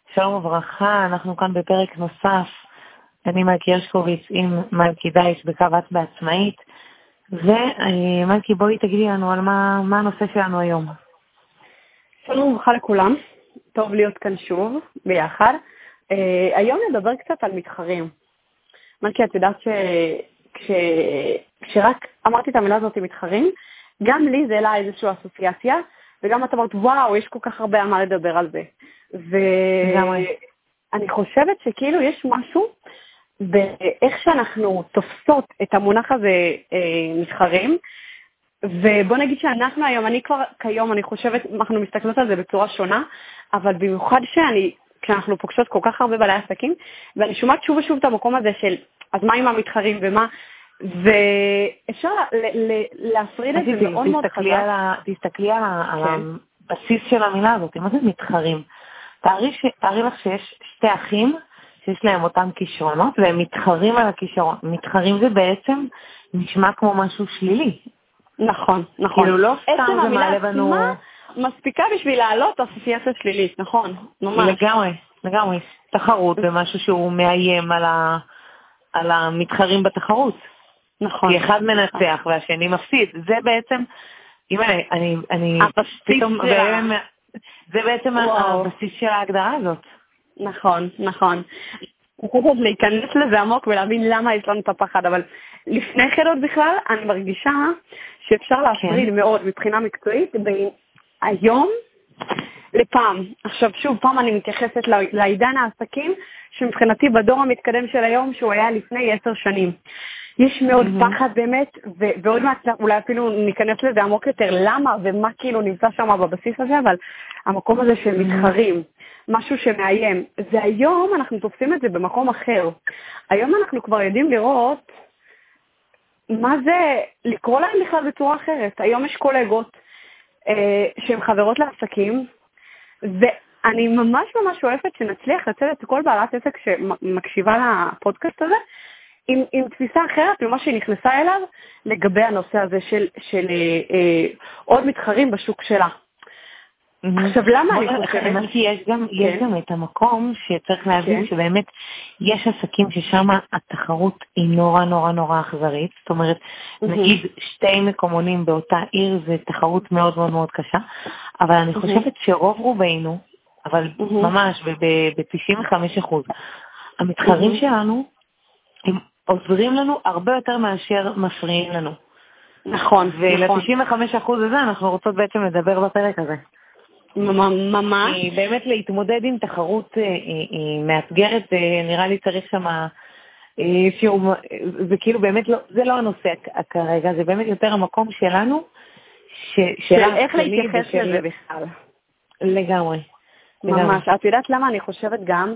שלום וברכה, אנחנו כאן בפרק נוסף. אני מלכי הרשקוביץ עם מלכי דייש בקוות בעצמאית. ומלכי, בואי תגידי לנו על מה הנושא שלנו היום. שלום וברכה לכולם, טוב להיות כאן שוב ביחד. היום נדבר קצת על מתחרים. מלכי, את יודעת כשרק אמרתי את המילה הזאת מתחרים, גם לי זה העלה איזושהי אסוציאציה, וגם את אמרת, וואו, יש כל כך הרבה על מה לדבר על זה. ואני חושבת שכאילו יש משהו באיך שאנחנו תופסות את המונח הזה מתחרים, ובוא נגיד שאנחנו היום, אני כבר כיום, אני חושבת, אנחנו מסתכלות על זה בצורה שונה, אבל במיוחד כשאנחנו פוגשות כל כך הרבה בעלי עסקים, ואני שומעת שוב ושוב את המקום הזה של, אז מה עם המתחרים ומה, ואפשר להפריד את זה מאוד מאוד חזק. תסתכלי על הבסיס של המילה הזאת, מה זה מתחרים? תארי לך שיש שתי אחים שיש להם אותם כישרונות, והם מתחרים על הכישרון. מתחרים זה בעצם נשמע כמו משהו שלילי. נכון, נכון. כאילו לא סתם זה מעלה בנו... מספיקה בשביל לעלות אסוציאציה שלילית, נכון, ממש. לגמרי. תחרות ומשהו שהוא מאיים על המתחרים בתחרות. נכון. כי אחד מנצח והשני מפסיד. זה בעצם, זה בעצם הבסיס של ההגדרה הזאת. נכון. אני חושבת להיכנס לזה עמוק ולהבין למה יש לנו את הפחד, אבל לפני כן עוד בכלל, אני מרגישה שאפשר להפריד מאוד מבחינה מקצועית בין היום לפעם. עכשיו שוב, פעם אני מתייחסת לעידן העסקים, שמבחינתי בדור המתקדם של היום, שהוא היה לפני 10 שנים. יש מאוד פחד באמת, ועוד מעט אולי אפילו ניכנס לזה עמוק יותר, למה ומה כאילו נמצא שם בבסיס הזה, אבל המקום הזה של מתחרים, משהו שמאיים, זה היום אנחנו תופסים את זה במקום אחר. היום אנחנו כבר יודעים לראות מה זה לקרוא להם בכלל בצורה אחרת. היום יש קולגות שהן חברות לעסקים, ואני ממש אוהבת שנצליח לצאת את כל בעלת עסק שמקשיבה לפודקאסט הזה, עם תפיסה אחרת ממה שהיא נכנסה אליו לגבי הנושא הזה של עוד מתחרים בשוק שלה. עכשיו, למה אני חושבת? יש גם את המקום שצריך להבין שבאמת יש עסקים ששם התחרות היא נורא אכזרית. זאת אומרת, נגיד 2 מקומונים באותה עיר זה תחרות מאוד מאוד קשה, אבל אני חושבת שרוב רובנו, אבל ממש ב-95%, המתחרים שלנו הם עוזרים לנו הרבה יותר מאשר מפריעים לנו. נכון. ול-95% הזה אנחנו רוצות בעצם לדבר בפרק הזה. ממש. באמת להתמודד עם תחרות מאתגרת, נראה לי צריך שמה, זה כאילו באמת לא, זה לא הנושא כרגע, זה באמת יותר המקום שלנו, של איך להתייחס לזה בכלל. לגמרי. ממש. את יודעת למה אני חושבת גם,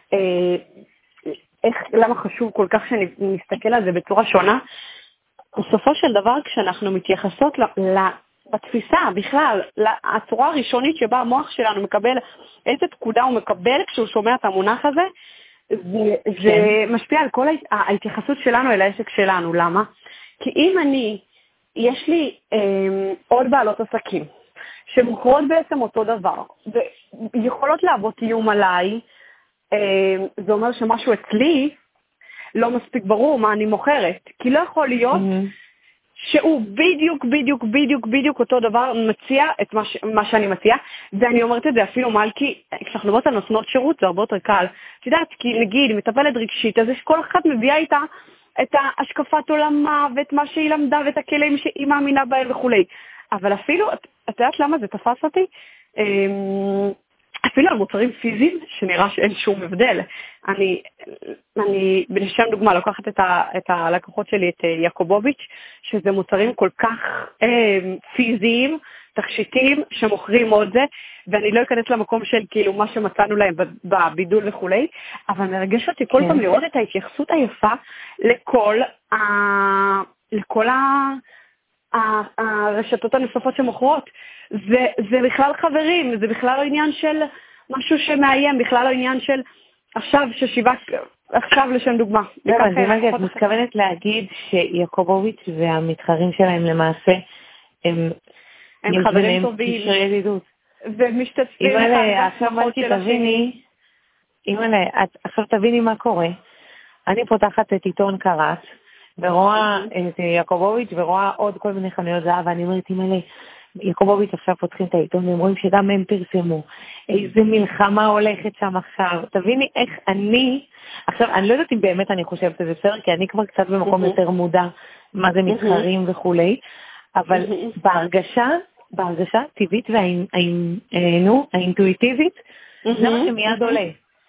למה חשוב כל כך שנסתכל על זה בצורה שונה? בסופו של דבר, כשאנחנו מתייחסות בתפיסה בכלל, הצורה הראשונית שבה המוח שלנו מקבל, איזה פקודה הוא מקבל כשהוא שומע את המונח הזה, זה משפיע על כל ההתייחסות שלנו אל העסק שלנו. למה? כי אם יש לי עוד בעלות עסקים, שמוכרות בעצם אותו דבר, ויכולות להוות איום עליי, זה אומר שמשהו אצלי לא מספיק ברור מה אני מוכרת, כי לא יכול להיות שהוא בדיוק אותו דבר מציע את מה שאני מציע, ואני אומרת את זה אפילו מלכי, כשאנחנו מדברות על נותנות שירות זה הרבה יותר קל, את יודעת, כי נגיד מטפלת רגשית, אז כל אחת מביאה איתה את ההשקפת עולמה ואת מה שהיא למדה ואת הכלים שהיא מאמינה בהם וכו'. אבל אפילו, את יודעת למה זה תפס אותי? אפילו על מוצרים פיזיים, שנראה שאין שום הבדל. אני בשם דוגמה, לוקחת את הלקוחות שלי, את יקובוביץ', שזה מוצרים כל כך פיזיים, תכשיטים, שמוכרים עוד זה, ואני לא אכנס למקום של כאילו מה שמצאנו להם בבידול וכו', אבל מרגש אותי כל פעם לראות את ההתייחסות היפה לכל הרשתות הנוספות שמוכרות. זה בכלל חברים, זה בכלל לא עניין של משהו שמאיים, בכלל לא עניין של עכשיו לשם דוגמה. את מתכוונת להגיד שיקובוביץ' והמתחרים שלהם למעשה הם חברים טובים ומשתתפים ומשתתפים. עכשיו מלכי תביני עכשיו תביני מה קורה. אני פותחת את עיתון קרץ, ורואה את יעקובוביץ' ורואה עוד כל מיני חנויות זהב, ואני אומרת, אימא'לה, יעקובוביץ' עכשיו פותחים את העיתון, והם רואים שגם הם פרסמו. איזה מלחמה הולכת שם עכשיו. תביני איך עכשיו, אני לא יודעת אם באמת אני חושבת את זה בסדר, כי אני כבר קצת במקום יותר מודע מה זה מתחרים וכולי, אבל בהרגשה טבעית והאינטואיטיבית, זה מה שמיד עולה.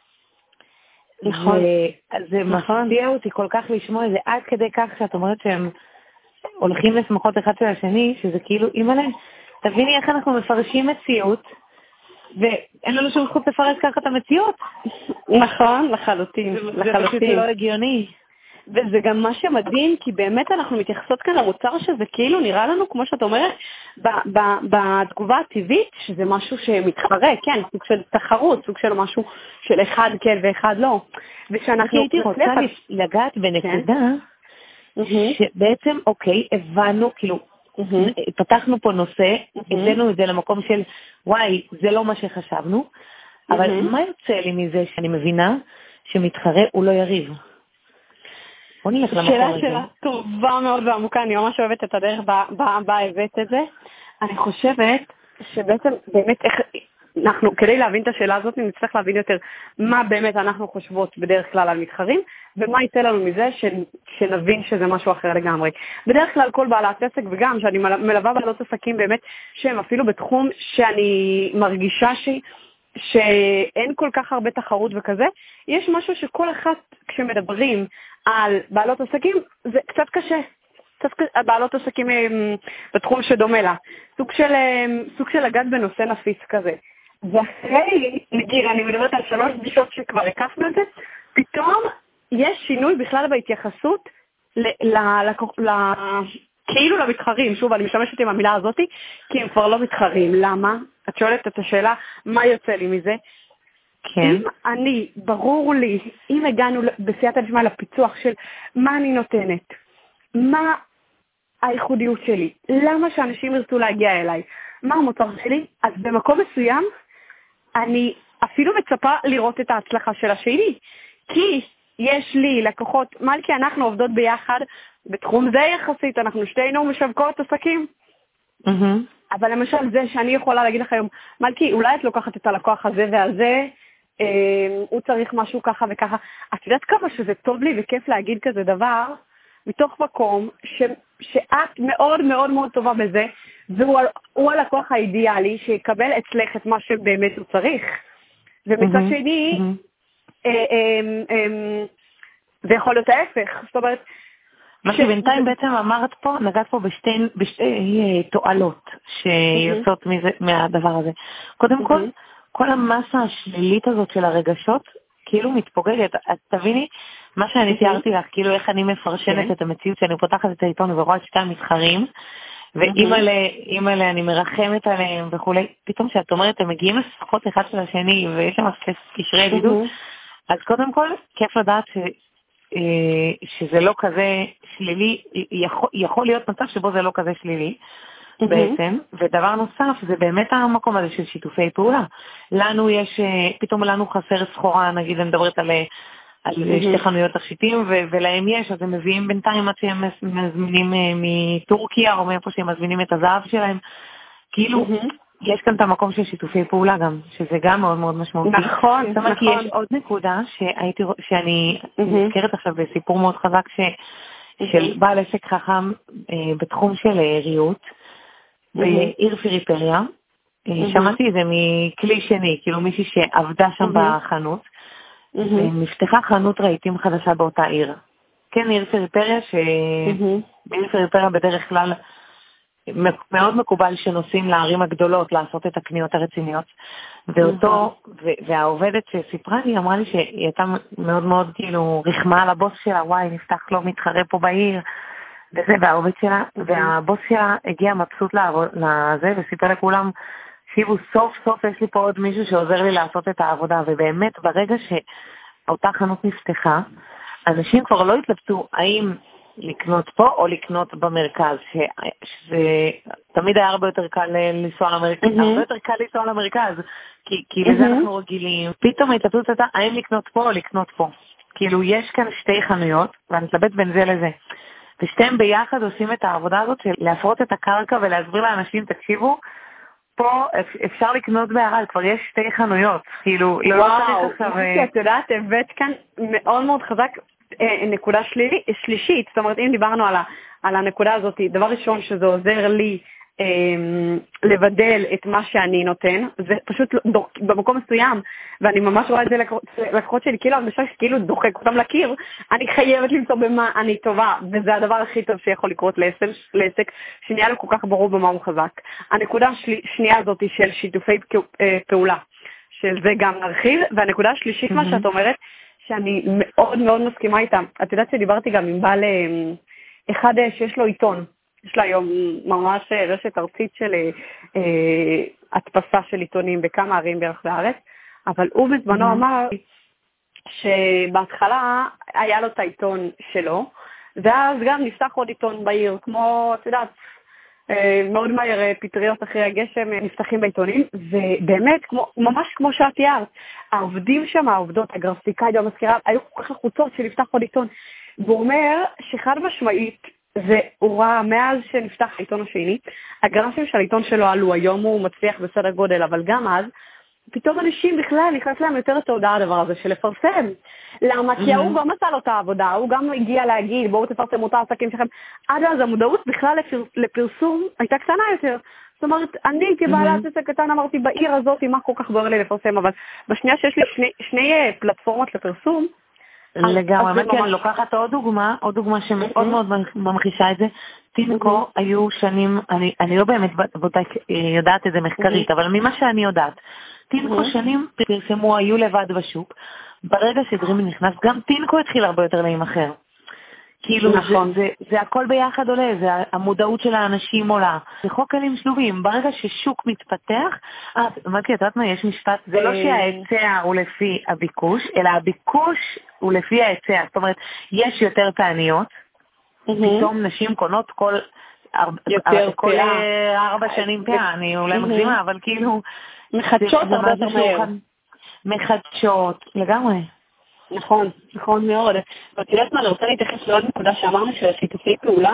נכון. זה מפתיע אותי כל כך לשמוע את זה, עד כדי כך שאת אומרת שהם הולכים לשמחות אחד של השני, שזה כאילו, אימא'לה, תביני איך אנחנו מפרשים מציאות, ואין לנו שום זכות לפרש ככה את המציאות. נכון, לחלוטין. זה פשוט לא הגיוני. וזה גם מה שמדהים, כי באמת אנחנו מתייחסות כאן למוצר שזה כאילו נראה לנו, כמו שאת אומרת, בתגובה הטבעית, שזה משהו שמתחרה, כן, סוג של תחרות, סוג של משהו של אחד כן ואחד לא. ושאנחנו הייתי רוצה לגעת בנקודה, שבעצם, אוקיי, הבנו, כאילו, פתחנו פה נושא, הבאנו את זה למקום של, וואי, זה לא מה שחשבנו, אבל מה יוצא לי מזה שאני מבינה שמתחרה הוא לא יריב? בוא נלך למקום הזה. שאלה טובה מאוד ועמוקה, אני ממש אוהבת את הדרך בה הבאת את זה. אני חושבת שבעצם באמת איך אנחנו, כדי להבין את השאלה הזאת, נצטרך להבין יותר מה באמת אנחנו חושבות בדרך כלל על מתחרים, ומה יצא לנו מזה שנבין שזה משהו אחר לגמרי. בדרך כלל כל בעלת עסק, וגם שאני מלווה בעלות עסקים באמת, שהם אפילו בתחום שאני מרגישה שאין כל כך הרבה תחרות וכזה, יש משהו שכל אחת כשמדברים על בעלות עסקים, זה קצת קשה. בעלות עסקים בתחום שדומה לה. סוג של לגעת בנושא נפיץ כזה. ואחרי, נגיד, אני מדברת על 3 פגישות שכבר הקפנו את זה, פתאום יש שינוי בכלל בהתייחסות כאילו למתחרים. שוב, אני משתמשת עם המילה הזאת, כי הם כבר לא מתחרים. למה? את שואלת את השאלה, מה יוצא לי מזה? כן. אם ברור לי, אם הגענו בסייעתא דשמיא לפיצוח של מה אני נותנת, מה הייחודיות שלי, למה שאנשים ירצו להגיע אליי, מה המוצר שלי, אז במקום מסוים, אני אפילו מצפה לראות את ההצלחה של השני, כי יש לי לקוחות, מלכי, אנחנו עובדות ביחד, בתחום זה יחסית, אנחנו שתינו משווקות עסקים, אבל למשל זה שאני יכולה להגיד לך היום, מלכי, אולי את לוקחת את הלקוח הזה והזה, הוא צריך משהו ככה וככה, את יודעת כמה שזה טוב לי וכיף להגיד כזה דבר, מתוך מקום שאת מאוד מאוד מאוד טובה בזה, והוא הלקוח האידיאלי שיקבל אצלך את מה שבאמת הוא צריך. ומצד שני, זה יכול להיות ההפך. זאת אומרת, מה שבינתיים בעצם אמרת פה, נגעת פה בשתי תועלות שיוצאות מהדבר הזה. קודם כל, כל המסה השלילית הזאת של הרגשות, כאילו מתפוגגת. את תביני, מה שאני תיארתי לך, כאילו איך אני מפרשנת את המציאות, שאני פותחת את העיתון ורואה את שתי המתחרים, ואימא'לה אני מרחמת עליהם וכולי, פתאום שאת אומרת, הם מגיעים לשפחות אחד של השני, ויש שם קשרי ידידות, אז קודם כל, כיף לדעת שזה לא כזה שלילי, יכול להיות מצב שבו זה לא כזה שלילי, בעצם, ודבר נוסף, זה באמת המקום הזה של שיתופי פעולה. לנו יש, פתאום לנו חסר סחורה, נגיד, אני מדברת על שתי חנויות תכשיטים, ולהם יש, אז הם מביאים בינתיים עד שהם מזמינים מטורקיה, או מאיפה שהם מזמינים את הזהב שלהם. כאילו, יש כאן את המקום של שיתופי פעולה גם, שזה גם מאוד מאוד משמעותי. נכון, נכון. כי יש עוד נקודה שאני נזכרת עכשיו בסיפור מאוד חזק של בעל עסק חכם בתחום של ריהוט, בעיר פריפריה. שמעתי את זה מכלי שני, כאילו מישהי שעבדה שם בחנות, ונפתחה חנות רהיטים חדשה באותה עיר. כן, עיר פריפריה, בעיר פריפריה בדרך כלל מאוד מקובל שנוסעים לערים הגדולות לעשות את הקניות הרציניות, והעובדת שסיפרה לי אמרה לי שהיא הייתה מאוד מאוד כאילו רחמה על הבוס שלה, וואי, נפתח לו מתחרה פה בעיר, וזה, והבוס שלה הגיע מבסוט לזה, וסיפר לכולם, שיבו, סוף סוף יש לי פה עוד מישהו שעוזר לי לעשות את העבודה, ובאמת ברגע שאותה חנות נפתחה, אנשים כבר לא התלבטו האם לקנות פה או לקנות במרכז, שזה תמיד היה הרבה יותר קל לנסוע למרכז, הרבה יותר קל לנסוע למרכז, כי לזה אנחנו רגילים. פתאום ההתלבטות הייתה, האם לקנות פה או לקנות פה. כאילו, יש כאן שתי חנויות, ואני מתלבט בין זה לזה. ושתיהם ביחד עושים את העבודה הזאת של להפרות את הקרקע ולהסביר לאנשים, תקשיבו, פה אפשר לקנות בערד, כבר יש שתי חנויות, כאילו, לא צריך עכשיו... וואו, את יודעת, הבאת כאן מאוד מאוד חזק נקודה שלישית, זאת אומרת, אם דיברנו על הנקודה הזאת, דבר ראשון שזה עוזר לי לבדל את מה שאני נותן, זה פשוט במקום מסוים, ואני ממש רואה את זה לקוחות שלי, כאילו הרגשה שכאילו דוחק אותם לקיר, אני חייבת למצוא במה אני טובה, וזה הדבר הכי טוב שיכול לקרות לעסק, שנהיה לו כל כך ברור במה הוא חזק. הנקודה השנייה הזאת היא של שיתופי פעולה, שזה גם נרחיב, והנקודה השלישית, מה שאת אומרת, שאני מאוד מאוד מסכימה איתם. את יודעת שדיברתי גם עם בעל אחד שיש לו עיתון, יש לה היום ממש רשת ארצית של הדפסה של עיתונים בכמה ערים ברחבי הארץ, אבל הוא בזמנו אמר שבהתחלה היה לו את העיתון שלו, ואז גם נפתח עוד עיתון בעיר, כמו, את יודעת, מאוד מהר פטריות אחרי הגשם נפתחים בעיתונים, ובאמת, ממש כמו שאת תיארת, העובדים שם, העובדות, הגרפיקאית והמזכירה, היו כל כך לחוצות שנפתח עוד עיתון, והוא אומר שחד משמעית, והוא ראה מאז שנפתח העיתון השני, הגרפים של העיתון שלו עלו, היום הוא מצליח בסדר גודל, אבל גם אז, פתאום אנשים בכלל נכנס להם יותר את ההודעה הדבר הזה של לפרסם. למה? כי הוא גם עשה לו את העבודה, הוא גם הגיע להגיד, בואו תפרסמו את העסקים שלכם. עד אז המודעות בכלל לפרסום הייתה קטנה יותר. זאת אומרת, אני כבעלת עסק קטן אמרתי, בעיר הזאת, מה כל כך בוער לי לפרסם, אבל בשנייה שיש לי שני פלטפורמות לפרסום, לגמרי, כי אני לוקחת עוד דוגמה שמאוד מאוד ממחישה את זה. טינקו היו שנים, אני לא באמת יודעת את זה מחקרית, אבל ממה שאני יודעת, טינקו שנים פרסמו, היו לבד בשוק, ברגע שדרימי נכנס, גם טינקו התחיל הרבה יותר להימכר. כאילו, זה הכל ביחד עולה, זה המודעות של האנשים עולה. זה חוק כלים שלובים, ברגע ששוק מתפתח, אמרתי, את יודעת מה, יש משפט, זה לא שההיצע הוא לפי הביקוש, אלא הביקוש הוא לפי ההיצע. זאת אומרת, יש יותר תעניות, פתאום נשים קונות כל 4 שנים פעה, אני אולי מגזימה, אבל כאילו... מחדשות הרבה יותר מהר. מחדשות, לגמרי. נכון, נכון מאוד. ואת יודעת מה, אני רוצה להתייחס לעוד נקודה שאמרנו של שיתופי פעולה,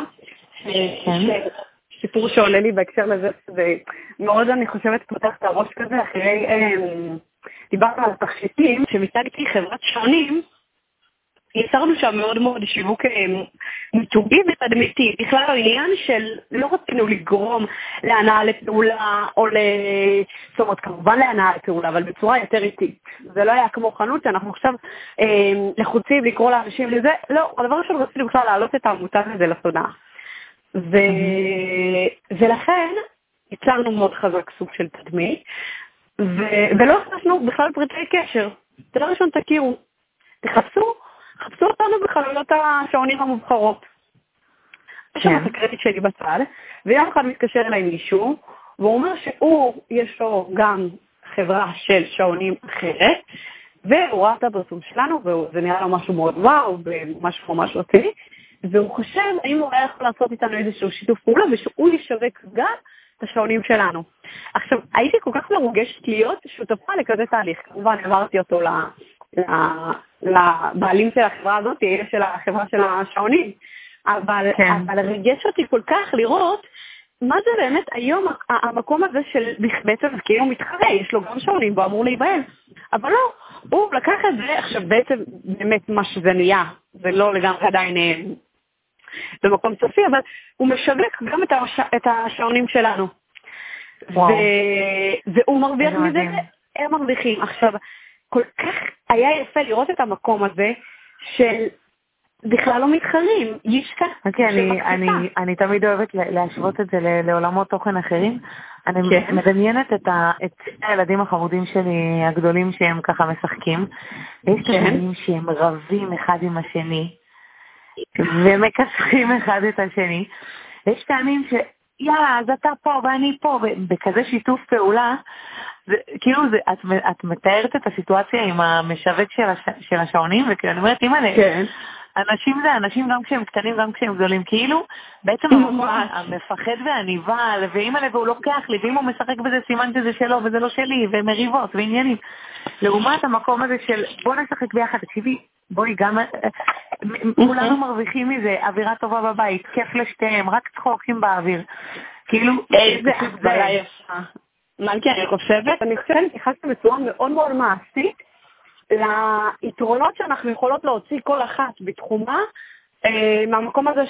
סיפור שעולה לי בהקשר לזה, ומאוד אני חושבת פותח את הראש כזה, אחרי דיברנו על התכשיטים, שמצגתי חברת שעונים, יצרנו שם מאוד מאוד שיווק מיתוגי ותדמיתי, בכלל העניין של לא רצינו לגרום להנאה לפעולה, או זאת אומרת, כמובן להנאה לפעולה, אבל בצורה יותר איטית. זה לא היה כמו חנות, שאנחנו עכשיו לחוצים לקרוא לאנשים לזה, לא, הדבר ראשון רצינו בכלל להעלות את העמותה לזה לסודעה. ולכן יצרנו מאוד חזק סוג של תדמית, ולא עשינו בכלל פריטי קשר. דבר ראשון תכירו, תחפשו אותנו בחנויות השעונים המובחרות. יש שם את הקרדיט שלי בצד, ויום אחד מתקשר אליי מישהו, והוא אומר יש לו גם חברה של שעונים אחרת, והוא ראה את הפרסום שלנו, וזה נראה לו משהו מאוד וואו, ומשהו ממש רציני, והוא חושב האם הוא היה יכול לעשות איתנו איזשהו שיתוף פעולה, ושהוא ישווק גם את השעונים שלנו. עכשיו, הייתי כל כך מרוגשת להיות שותפה לכזה תהליך, כמובן עברתי אותו לבעלים של החברה הזאת, של החברה של השעונים, אבל רגש אותי כל כך לראות מה זה באמת היום המקום הזה של בעצם כאילו מתחרה, יש לו גם שעונים בו אמור להיבהל, אבל לא, הוא לקח את זה, עכשיו בעצם באמת מה שזה נהיה, זה לא לגמרי עדיין במקום סופי, אבל הוא משווק גם את השעונים שלנו. והוא מרוויח מזה, הם מרוויחים. עכשיו, כל כך היה יפה לראות את המקום הזה של בכלל לא מתחרים. יש כאן... אני תמיד אוהבת להשוות את זה לעולמות תוכן אחרים. אני מדמיינת את הילדים החמודים שלי, הגדולים שהם ככה משחקים. יש תלמידים שהם רבים אחד עם השני, ומקסחים אחד את השני. יש פעמים יאללה, אז אתה פה ואני פה, בכזה שיתוף פעולה, כאילו את מתארת את הסיטואציה עם המשווק של השעונים, וכאילו אני אומרת, אימא'לה, אנשים זה אנשים גם כשהם קטנים, גם כשהם גדולים, כאילו בעצם המפחד והניבל, ואם הלב הוא לוקח לי, ואם הוא משחק בזה סימן שזה שלו וזה לא שלי, ומריבות ועניינים. לעומת המקום הזה של בוא נשחק ביחד, תקשיבי, בואי גם, כולנו מרוויחים מזה, אווירה טובה בבית, כיף לשתיהם, רק צחוקים באוויר. כאילו, איזה הגדלה יפה. מלכי, אני חושבת התייחסתי בצורה מאוד מאוד מעשית ליתרונות שאנחנו יכולות להוציא כל אחת בתחומה, מהמקום הזה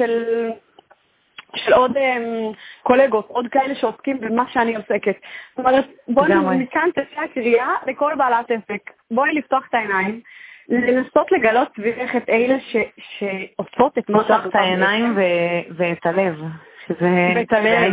של עוד קולגות, עוד כאלה שעוסקים במה שאני עוסקת. זאת אומרת, בואי מכאן תצא הקריאה לכל בעלת עסק. בואי לפתוח את העיניים, לנסות לגלות סביבך את אלה שעושות את מה לפתוח את העיניים ואת הלב. ואת הלב,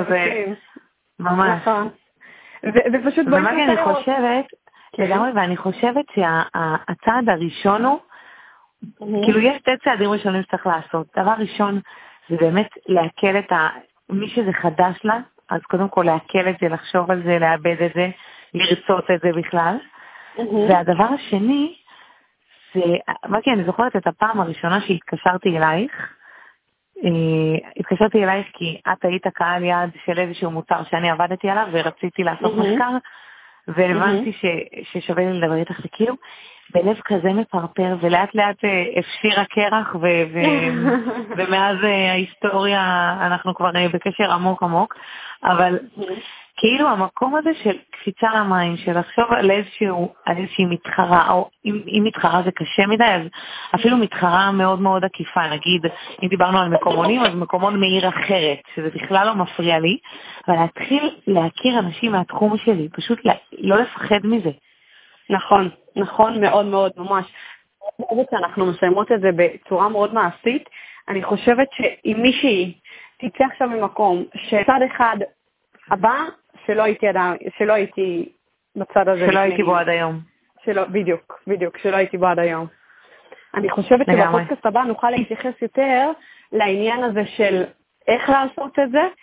ממש. ופשוט בואי נפתח. אני חושבת, לגמרי, ואני חושבת שהצעד הראשון הוא, כאילו יש שתי צעדים ראשונים שצריך לעשות. דבר ראשון, זה באמת להקל את מי שזה חדש לה, אז קודם כל להקל את זה, לחשוב על זה, לאבד את זה, לרצות את זה בכלל. והדבר השני, זה, אני זוכרת את הפעם הראשונה שהתקשרתי אלייך, התקשרתי אלייך כי את היית קהל יעד של איזשהו מוצר שאני עבדתי עליו, ורציתי לעשות מחקר, והבנתי ששווה לי לדבר איתך, וכאילו, בלב כזה מפרפר, ולאט לאט הפשיר הקרח, ומאז ההיסטוריה אנחנו כבר בקשר עמוק עמוק, אבל כאילו המקום הזה של קפיצה למים, של לחשוב על איזושהי מתחרה, או אם מתחרה זה קשה מדי, אז אפילו מתחרה מאוד מאוד עקיפה, נגיד, אם דיברנו על מקומונים, אז מקומון מעיר אחרת, שזה בכלל לא מפריע לי, אבל להתחיל להכיר אנשים מהתחום שלי, פשוט לא לפחד מזה. נכון, נכון מאוד מאוד, ממש. בעצם שאנחנו מסיימות את זה בצורה מאוד מעשית, אני חושבת שאם מישהי תצא עכשיו ממקום, שצד אחד הבא, שלא הייתי בצד הזה. שלא הייתי בו עד היום. בדיוק, שלא הייתי בו עד היום. אני חושבת שבפודקאסט הבא נוכל להתייחס יותר לעניין הזה של איך לעשות את זה,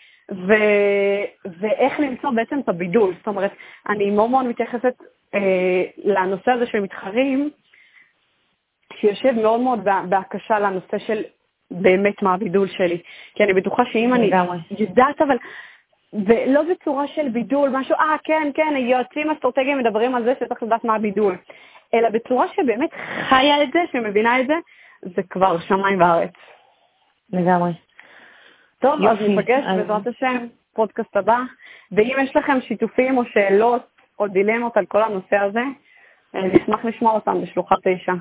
ואיך למצוא בעצם את הבידול. זאת אומרת, אני מאוד מאוד מתייחסת לנושא הזה של מתחרים, שיושב מאוד מאוד בהקשה לנושא של באמת מה הבידול שלי. כי אני בטוחה שאם אני יודעת, אבל ולא בצורה של בידול, משהו, כן, יועצים אסטרטגיים מדברים על זה שצריך לדעת מה הבידול, אלא בצורה שבאמת חיה את זה, שמבינה את זה, זה כבר שמיים וארץ. לגמרי. טוב, אז נפגש בעזרת השם, פודקאסט הבא, ואם יש לכם שיתופים או שאלות או דילמות על כל הנושא הזה, נשמח לשמוע אותם בשלוחה 9.